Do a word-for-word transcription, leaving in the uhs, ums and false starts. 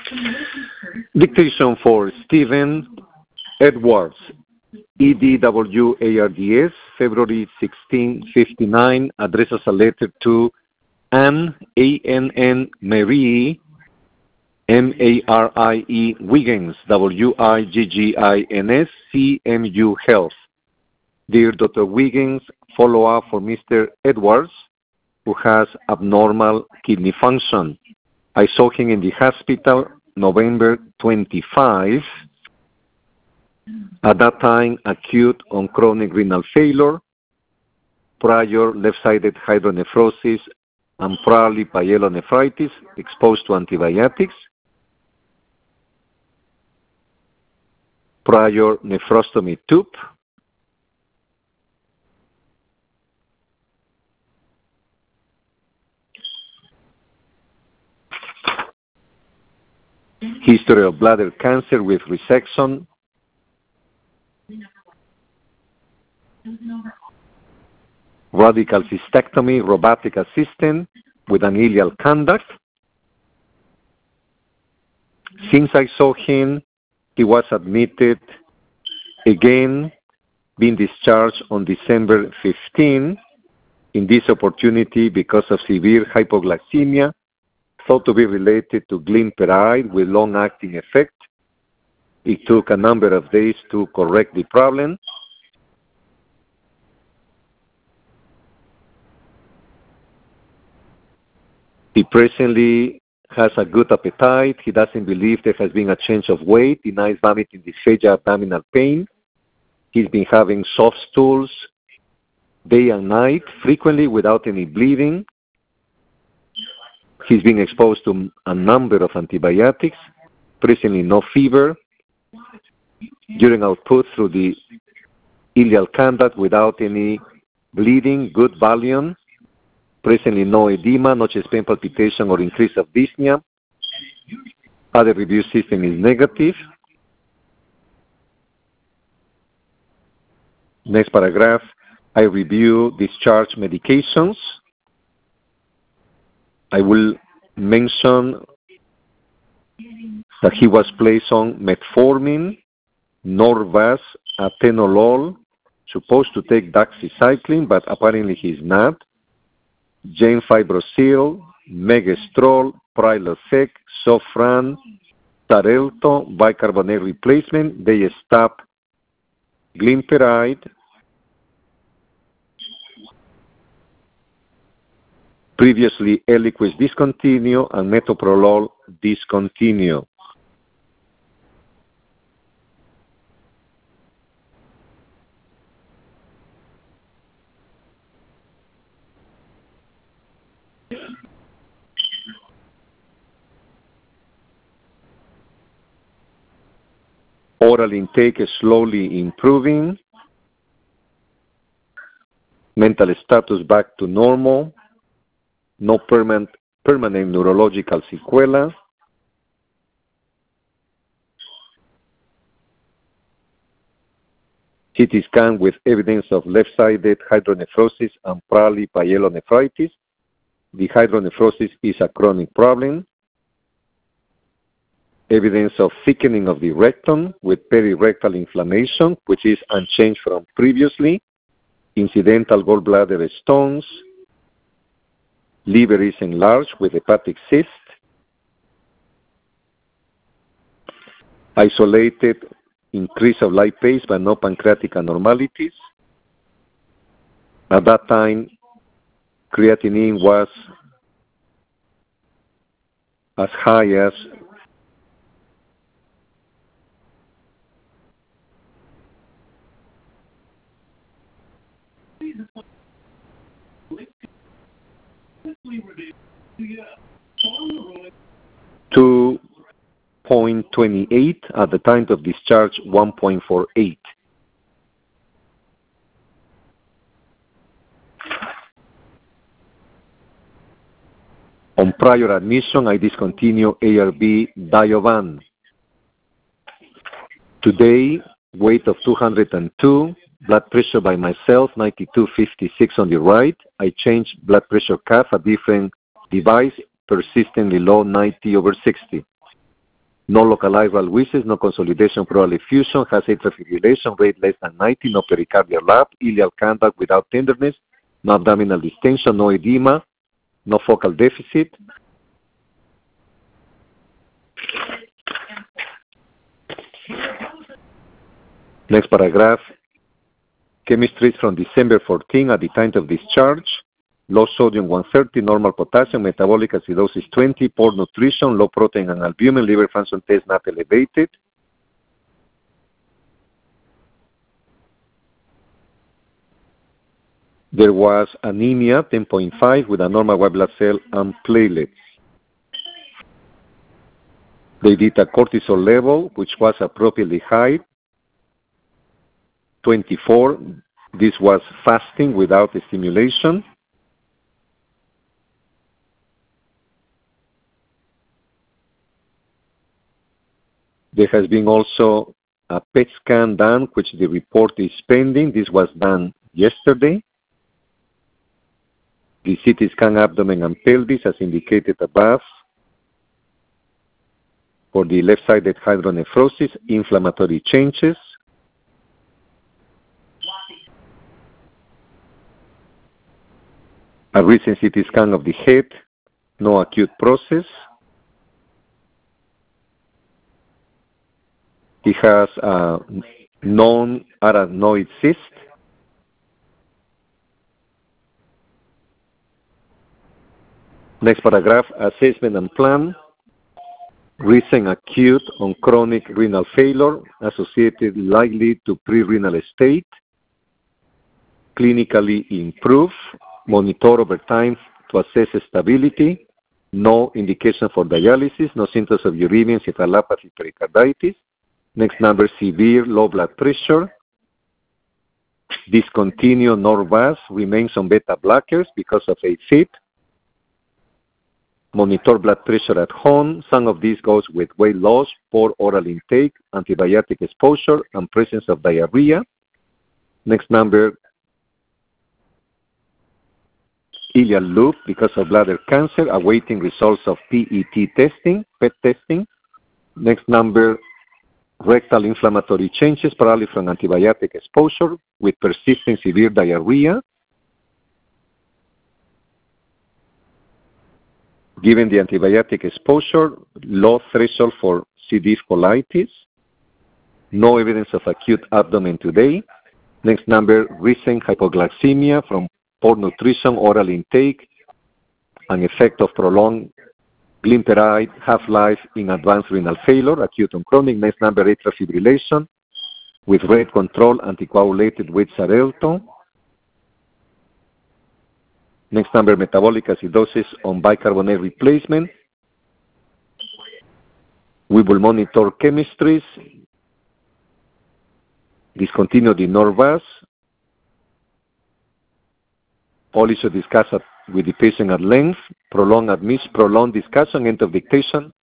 Dictation for Stephen Edwards, E D W A R D S, February sixteen fifty-nine, addresses a letter to Anne, A N N, Marie, M A R I E, Wiggins, W I G G I N S, C M U Health. Dear Doctor Wiggins, follow-up for Mister Edwards, who has abnormal kidney function. I saw him in the hospital November twenty-fifth. At that time, acute on chronic renal failure, prior left-sided hydronephrosis, and probably pyelonephritis, exposed to antibiotics, prior nephrostomy tube, history of bladder cancer with resection, radical cystectomy, robotic assistant with an ileal conduct. Since I saw him, he was admitted again, being discharged on December fifteenth. In this opportunity, because of severe hypoglycemia, thought to be related to glimepiride with long-acting effect. It took a number of days to correct the problem. He presently has a good appetite. He doesn't believe there has been a change of weight, denies vomiting, dysphagia, abdominal pain. He's been having soft stools day and night, frequently without any bleeding. He's been exposed to a number of antibiotics, presently no fever, urine output through the ileal conduct without any bleeding, good volume, presently no edema, no chest pain, palpitation, or increase of dyspnea. Other review system is negative. Next paragraph, I review discharge medications. I will mention that he was placed on metformin, Norvasc, atenolol, supposed to take doxycycline, but apparently he's not. Gemfibrozil, Megestrol, Prilosec, Sofran, Xarelto, bicarbonate replacement. They stop glimepiride. Previously, Eliquis discontinue and metoprolol discontinue. Oral intake is slowly improving. Mental status back to normal. No permanent, permanent neurological sequela. C T scan with evidence of left-sided hydronephrosis and probably pyelonephritis. The hydronephrosis is a chronic problem. Evidence of thickening of the rectum with perirectal inflammation, which is unchanged from previously. Incidental gallbladder stones. Liver is enlarged with hepatic cyst. Isolated increase of lipase but no pancreatic abnormalities. At that time, creatinine was as high as two point two eight, at the time of discharge one point four eight. On prior admission, I discontinue A R B Diovan. Today, weight of two hundred two, blood pressure by myself, ninety-two fifty-six on the right. I changed blood pressure cuff, a different device, persistently low, ninety over sixty. no localized valve wishes, no consolidation, pleural effusion, has atrial fibrillation, rate less than ninety, no pericardial lap, ileal conduct without tenderness, no abdominal distension, no edema, no focal deficit. Next paragraph, chemistries from December fourteenth at the time of discharge, low sodium one thirty, normal potassium, metabolic acidosis twenty, poor nutrition, low protein and albumin, liver function test not elevated. There was anemia ten point five with a normal white blood cell and platelets. They did a cortisol level, which was appropriately high, twenty-four. This was fasting without stimulation. There has been also a P E T scan done, which the report is pending. This was done yesterday. The C T scan abdomen and pelvis, as indicated above. For the left-sided hydronephrosis, inflammatory changes. A recent C T scan of the head, no acute process. He has a non-arachnoid cyst. Next paragraph, assessment and plan. Recent acute on chronic renal failure associated likely to pre-renal state. Clinically improve. Monitor over time to assess stability. No indication for dialysis. No symptoms of uremia, encephalopathy, pericarditis. Next number, severe low blood pressure. Discontinue Norvasc, remains on beta blockers because of AFib. Monitor blood pressure at home. Some of these goes with weight loss, poor oral intake, antibiotic exposure, and presence of diarrhea. Next number, ileal loop because of bladder cancer, awaiting results of P E T testing, P E T testing. Next number, rectal inflammatory changes, probably from antibiotic exposure with persistent severe diarrhea. Given the antibiotic exposure, low threshold for C. diff colitis. No evidence of acute abdomen today. Next number, recent hypoglycemia from poor nutrition, oral intake, and effect of prolonged glimepiride half-life in advanced renal failure, acute and chronic. Next number, atrial fibrillation with rate control, anticoagulated with Xarelto. Next number, metabolic acidosis on bicarbonate replacement. We will monitor chemistries. Discontinue the Norvasc. All issues discussed with the patient at length. Prolonged admission, prolonged discussion, end of dictation,